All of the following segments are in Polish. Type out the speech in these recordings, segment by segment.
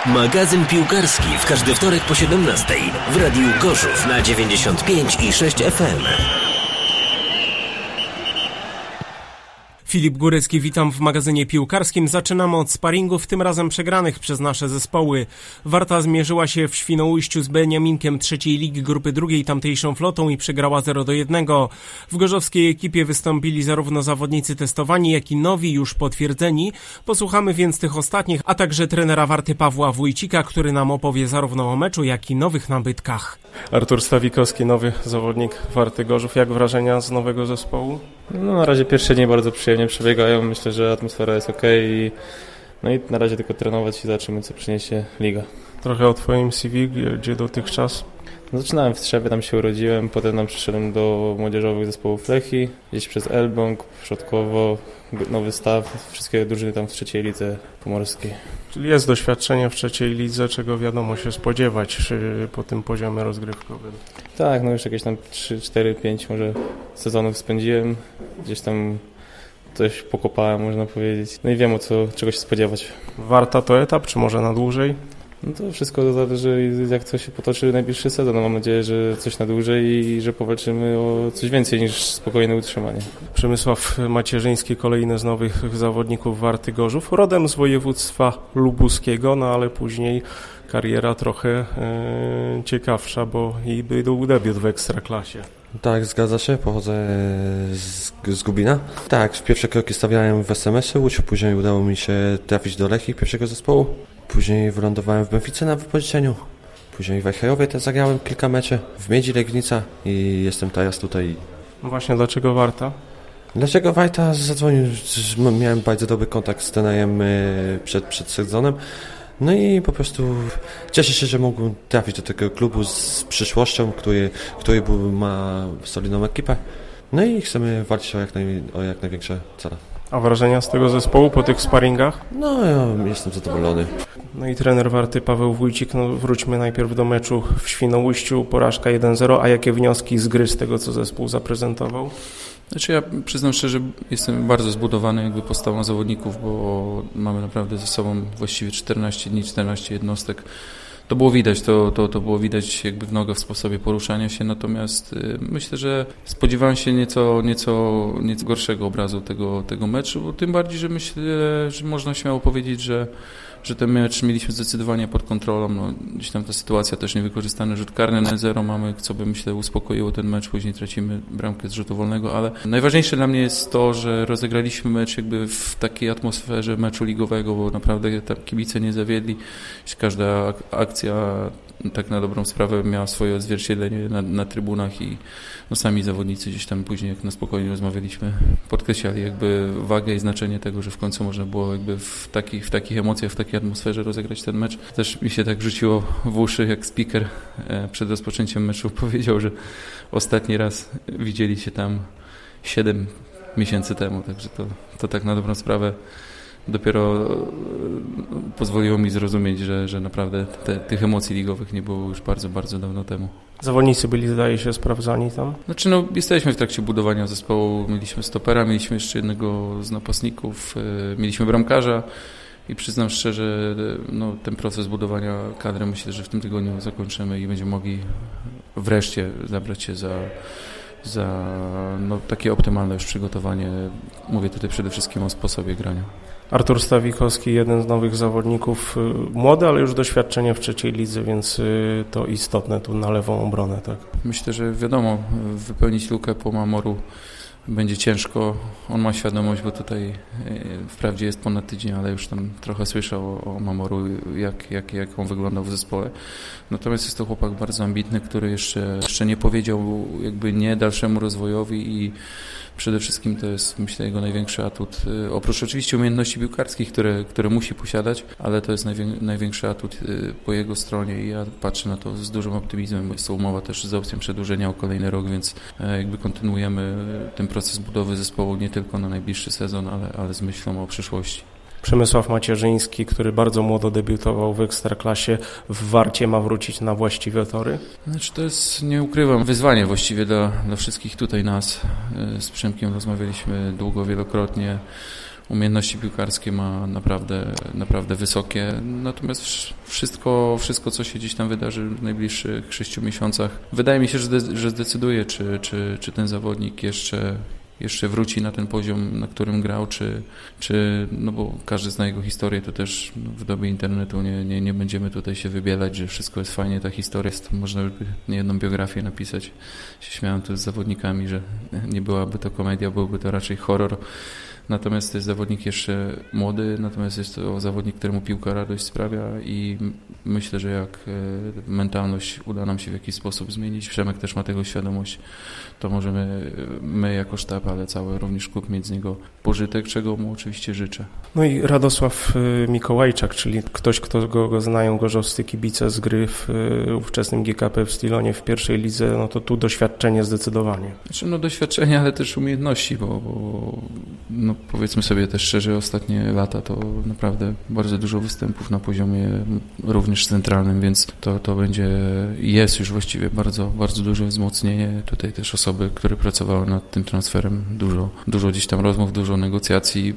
Magazyn piłkarski w każdy wtorek po 17 w Radiu Gorzów na 95,6 FM. Filip Górecki, witam w magazynie piłkarskim. Zaczynamy od sparingów, tym razem przegranych przez nasze zespoły. Warta zmierzyła się w Świnoujściu z Beniaminkiem trzeciej ligi grupy drugiej tamtejszą Flotą i przegrała 0-1. W gorzowskiej ekipie wystąpili zarówno zawodnicy testowani, jak i nowi, już potwierdzeni. Posłuchamy więc tych ostatnich, a także trenera Warty Pawła Wójcika, który nam opowie zarówno o meczu, jak i nowych nabytkach. Artur Stawikowski, nowy zawodnik Warty Gorzów. Jak wrażenia z nowego zespołu? Na razie pierwsze dni bardzo przyjemnie przebiegają. Myślę, że atmosfera jest okej. I na razie tylko trenować i zobaczymy, co przyniesie liga. Trochę o twoim CV, gdzie dotychczas? Zaczynałem w Trzewie, tam się urodziłem, potem przyszedłem do młodzieżowych zespołów Lechii, gdzieś przez Elbląg, Przodkowo, Nowy Staw, wszystkie drużyny tam w trzeciej lidze pomorskiej. Czyli jest doświadczenie w trzeciej lidze, czego wiadomo się spodziewać po tym poziomie rozgrywkowym. Tak, już jakieś tam 3, 4, 5 może sezonów spędziłem, gdzieś tam coś pokopałem, można powiedzieć. I wiem, czego się spodziewać. Warta to etap, czy może na dłużej? To wszystko zależy, jak to się potoczy najbliższy sezon. Mam nadzieję, że coś na dłużej i że powalczymy o coś więcej niż spokojne utrzymanie. Przemysław Macierzyński, kolejny z nowych zawodników Warty Gorzów, rodem z województwa lubuskiego, ale później kariera trochę ciekawsza, bo i był debiut w Ekstraklasie. Tak, zgadza się, pochodzę z Gubina. Tak, pierwsze kroki stawiałem w SMS-ie Łódź, później udało mi się trafić do Lechii pierwszego zespołu. Później wylądowałem w Benfice na wypożyczeniu. Później w Echerowie też zagrałem kilka meczy, w Miedzi Legnica i jestem teraz tutaj. Właśnie dlaczego Warta? Dlaczego Warta? Zadzwonił, miałem bardzo dobry kontakt z trenerem przed sezonem. I po prostu cieszę się, że mogłem trafić do tego klubu z przyszłością, który ma solidną ekipę. I chcemy walczyć o jak największe cele. A wrażenia z tego zespołu po tych sparingach? Ja jestem zadowolony. I trener Warty Paweł Wójcik, wróćmy najpierw do meczu w Świnoujściu, porażka 1-0, a jakie wnioski z gry z tego, co zespół zaprezentował? Ja przyznam szczerze, jestem bardzo zbudowany postawą zawodników, bo mamy naprawdę ze sobą właściwie 14 dni, 14 jednostek. To było widać, to było widać w nogach w sposobie poruszania się, natomiast myślę, że spodziewałem się nieco gorszego obrazu tego meczu, bo tym bardziej, że myślę, że można śmiało powiedzieć, że ten mecz mieliśmy zdecydowanie pod kontrolą. Gdzieś tam ta sytuacja też niewykorzystany rzut karny na 0 mamy, co by myślę uspokoiło ten mecz, później tracimy bramkę z rzutu wolnego, ale najważniejsze dla mnie jest to, że rozegraliśmy mecz w takiej atmosferze meczu ligowego, bo naprawdę tam kibice nie zawiedli. Każda akcja tak na dobrą sprawę miała swoje odzwierciedlenie na trybunach i sami zawodnicy gdzieś tam później, jak na spokojnie rozmawialiśmy, podkreślali wagę i znaczenie tego, że w końcu można było w takich emocjach, w takiej atmosferze rozegrać ten mecz. Też mi się tak rzuciło w uszy, jak speaker przed rozpoczęciem meczu powiedział, że ostatni raz widzieli się tam 7 miesięcy temu, także to tak na dobrą sprawę dopiero pozwoliło mi zrozumieć, że naprawdę tych emocji ligowych nie było już bardzo, bardzo dawno temu. Zawodnicy byli, zdaje się, sprawdzani tam? Jesteśmy w trakcie budowania zespołu, mieliśmy stopera, mieliśmy jeszcze jednego z napastników, mieliśmy bramkarza i przyznam szczerze, ten proces budowania kadry myślę, że w tym tygodniu zakończymy i będziemy mogli wreszcie zabrać się za takie optymalne już przygotowanie. Mówię tutaj przede wszystkim o sposobie grania. Artur Stawikowski, jeden z nowych zawodników, młody, ale już doświadczenie w trzeciej lidze, więc to istotne tu na lewą obronę, tak? Myślę, że wiadomo, wypełnić lukę po Mamoru będzie ciężko. On ma świadomość, bo tutaj wprawdzie jest ponad tydzień, ale już tam trochę słyszał o Mamoru, jak on wyglądał w zespole. Natomiast jest to chłopak bardzo ambitny, który jeszcze nie powiedział nie dalszemu rozwojowi i przede wszystkim to jest, myślę, jego największy atut. Oprócz oczywiście umiejętności piłkarskich, które musi posiadać, ale to jest największy atut po jego stronie i ja patrzę na to z dużym optymizmem. Jest to umowa też z opcją przedłużenia o kolejny rok, więc kontynuujemy ten proces budowy zespołu nie tylko na najbliższy sezon, ale z myślą o przyszłości. Przemysław Macierzyński, który bardzo młodo debiutował w Ekstraklasie, w Warcie ma wrócić na właściwe tory? To jest, nie ukrywam, wyzwanie właściwie dla wszystkich tutaj nas. Z Przemkiem rozmawialiśmy długo, wielokrotnie. umiejętności piłkarskie ma naprawdę wysokie, natomiast wszystko, co się gdzieś tam wydarzy w najbliższych 6 miesiącach, wydaje mi się, że zdecyduje, czy ten zawodnik jeszcze wróci na ten poziom, na którym grał, czy no bo każdy zna jego historię, to też w dobie internetu nie będziemy tutaj się wybielać, że wszystko jest fajnie, ta historia jest, można by niejedną biografię napisać. Się śmiałem tu z zawodnikami, że nie byłaby to komedia, byłby to raczej horror. Natomiast to jest zawodnik jeszcze młody, natomiast jest to zawodnik, któremu piłka radość sprawia i myślę, że jak mentalność uda nam się w jakiś sposób zmienić, Przemek też ma tego świadomość, to możemy my jako sztab, ale cały również klub mieć z niego pożytek, czego mu oczywiście życzę. No i Radosław Mikołajczak, czyli ktoś, kto go znają gorzowscy kibice z gry w ówczesnym GKP w Stilonie w pierwszej lidze, no to tu doświadczenie zdecydowanie. Znaczy doświadczenie, ale też umiejętności, bo no powiedzmy sobie też szczerze, ostatnie lata to naprawdę bardzo dużo występów na poziomie również centralnym, więc to będzie, jest już właściwie bardzo, bardzo duże wzmocnienie. Tutaj też osoby, które pracowały nad tym transferem, dużo gdzieś tam rozmów, dużo negocjacji,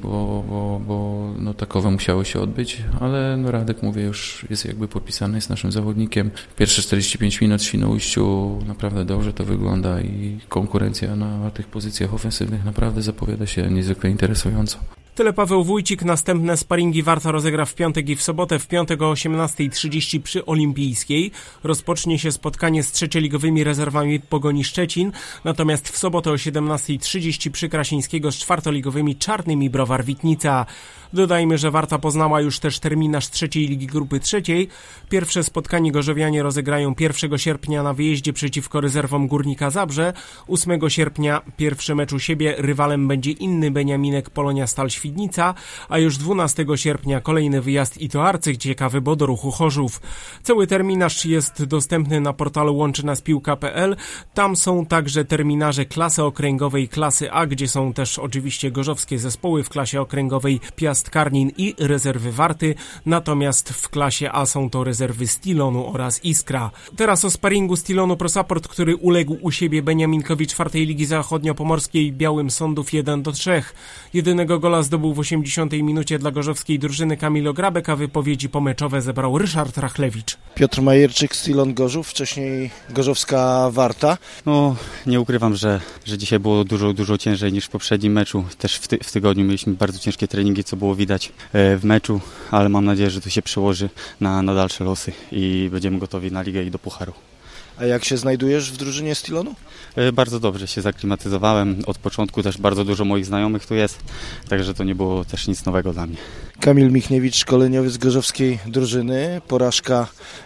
bo no takowe musiały się odbyć, ale no Radek, mówię, już jest jakby podpisany, jest naszym zawodnikiem. Pierwsze 45 minut w Świnoujściu naprawdę dobrze to wygląda i konkurencja na tych pozycjach ofensywnych naprawdę zapowiada się niezwykle interesująco. Tyle Paweł Wójcik. Następne sparingi Warta rozegra w piątek i w sobotę. W piątek o 18:30 przy Olimpijskiej. Rozpocznie się spotkanie z trzecioligowymi rezerwami Pogoni Szczecin. Natomiast w sobotę o 17:30 przy Krasińskiego z czwartoligowymi Czarnymi Browar Witnica. Dodajmy, że Warta poznała już też terminarz trzeciej ligi grupy trzeciej. Pierwsze spotkanie gorzowianie rozegrają 1 sierpnia na wyjeździe przeciwko rezerwom Górnika Zabrze. 8 sierpnia pierwszy mecz u siebie. Rywalem będzie inny Beniaminek Polonia Stal Świdnica, a już 12 sierpnia kolejny wyjazd i to arcyciekawy, bo do Ruchu Chorzów. Cały terminarz jest dostępny na portalu łączynaspiłka.pl. Tam są także terminarze klasy okręgowej, klasy A, gdzie są też oczywiście gorzowskie zespoły w klasie okręgowej Piast Karnin i rezerwy Warty, natomiast w klasie A są to rezerwy Stilonu oraz Iskra. Teraz o sparingu Stilonu Pro Support, który uległ u siebie Beniaminkowi 4. Ligi Zachodniopomorskiej Białym Sądów 1-3. Jedynego gola zdobył w 80 minucie dla gorzowskiej drużyny Kamil Ograbek, a wypowiedzi pomeczowe zebrał Ryszard Rachlewicz. Piotr Majerczyk, Stilon Gorzów, wcześniej gorzowska Warta. No, nie ukrywam, że dzisiaj było dużo ciężej niż w poprzednim meczu. Też w tygodniu mieliśmy bardzo ciężkie treningi, co było widać w meczu, ale mam nadzieję, że to się przełoży na dalsze losy i będziemy gotowi na ligę i do pucharu. A jak się znajdujesz w drużynie Stilonu? Bardzo dobrze się zaklimatyzowałem. Od początku też bardzo dużo moich znajomych tu jest, także to nie było też nic nowego dla mnie. Kamil Michniewicz, szkoleniowy z gorzowskiej drużyny, porażka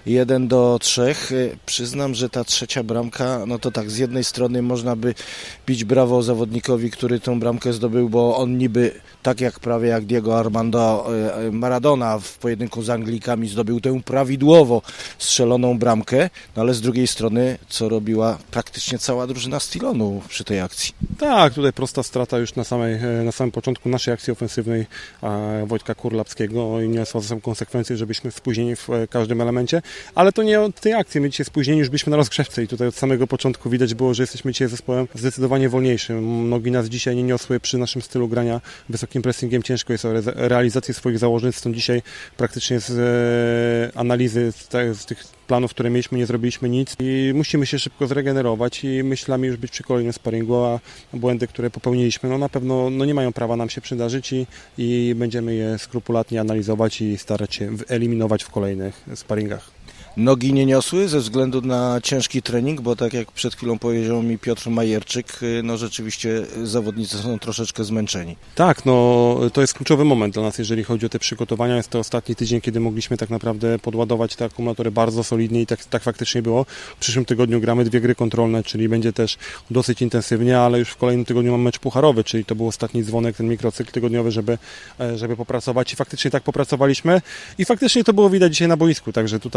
1-3. Przyznam, że ta trzecia bramka, no to tak, z jednej strony można by bić brawo zawodnikowi, który tą bramkę zdobył, bo on niby, tak jak prawie jak Diego Armando Maradona w pojedynku z Anglikami zdobył tę prawidłowo strzeloną bramkę, no ale z drugiej strony, co robiła praktycznie cała drużyna Stilonu przy tej akcji. Tak, tutaj prosta strata już na samym początku naszej akcji ofensywnej Wojtka Kurlapskiego i niosła za sobą konsekwencje, że byliśmy spóźnieni w każdym elemencie, ale to nie od tej akcji, my dzisiaj spóźnieni już byliśmy na rozgrzewce i tutaj od samego początku widać było, że jesteśmy dzisiaj zespołem zdecydowanie wolniejszym. Nogi nas dzisiaj nie niosły przy naszym stylu grania wysokim pressingiem, ciężko jest o realizację swoich założeń, stąd dzisiaj praktycznie z analizy z tych planów, które mieliśmy, nie zrobiliśmy nic i musimy się szybko zregenerować i myślami już być przy kolejnym sparingu, a błędy, które popełniliśmy, no na pewno nie mają prawa nam się przydarzyć i będziemy je skrupulatnie analizować i starać się eliminować w kolejnych sparingach. Nogi nie niosły ze względu na ciężki trening, bo tak jak przed chwilą powiedział mi Piotr Majerczyk, no rzeczywiście zawodnicy są troszeczkę zmęczeni. Tak, no to jest kluczowy moment dla nas, jeżeli chodzi o te przygotowania. Jest to ostatni tydzień, kiedy mogliśmy tak naprawdę podładować te akumulatory bardzo solidnie i tak faktycznie było. W przyszłym tygodniu gramy 2 gry kontrolne, czyli będzie też dosyć intensywnie, ale już w kolejnym tygodniu mamy mecz pucharowy, czyli to był ostatni dzwonek, ten mikrocykl tygodniowy, żeby popracować i faktycznie tak popracowaliśmy i faktycznie to było widać dzisiaj na boisku, także tutaj nie przywilejowaliśmy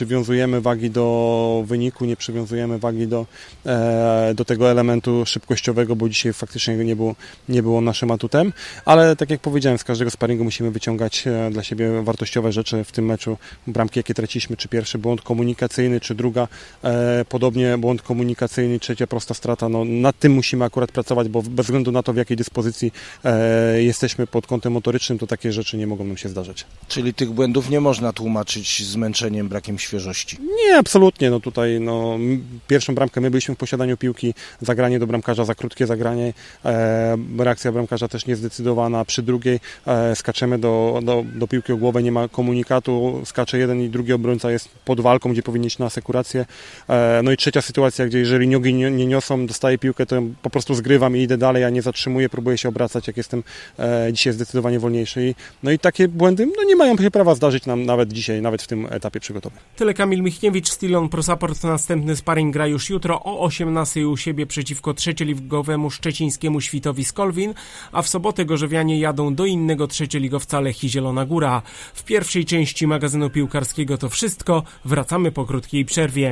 przywiązujemy wagi do wyniku, nie przywiązujemy wagi do tego elementu szybkościowego, bo dzisiaj faktycznie nie było naszym atutem, ale tak jak powiedziałem, z każdego sparingu musimy wyciągać dla siebie wartościowe rzeczy. W tym meczu bramki, jakie traciliśmy, czy pierwszy błąd komunikacyjny, czy druga, podobnie błąd komunikacyjny, trzecia prosta strata, no nad tym musimy akurat pracować, bo bez względu na to, w jakiej dyspozycji jesteśmy pod kątem motorycznym, to takie rzeczy nie mogą nam się zdarzać. Czyli tych błędów nie można tłumaczyć zmęczeniem, brakiem świeżości? Nie, absolutnie. No tutaj pierwszą bramkę my byliśmy w posiadaniu piłki, zagranie do bramkarza, za krótkie zagranie, reakcja bramkarza też niezdecydowana. Przy drugiej skaczemy do piłki o głowę, nie ma komunikatu, skacze jeden i drugi obrońca jest pod walką, gdzie powinien iść na asekurację. No i trzecia sytuacja, gdzie jeżeli nogi nie niosą, dostaję piłkę, to po prostu zgrywam i idę dalej, a nie zatrzymuję, próbuję się obracać, jak jestem dzisiaj zdecydowanie wolniejszy. No i takie błędy nie mają się prawa zdarzyć nam nawet dzisiaj, nawet w tym etapie przygotowym. Tyle Kamil Michniewicz, Stillon Pro Support. Następny sparring gra już jutro o 18:00 u siebie przeciwko trzecioligowemu szczecińskiemu Świtowi Skolwin, a w sobotę gorzowianie jadą do innego trzecioligowca Lechii Zielona Góra. W pierwszej części magazynu piłkarskiego to wszystko. Wracamy po krótkiej przerwie.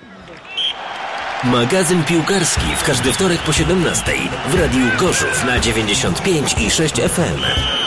Magazyn piłkarski w każdy wtorek po 17:00 w Radiu Gorzów na 95,6 FM.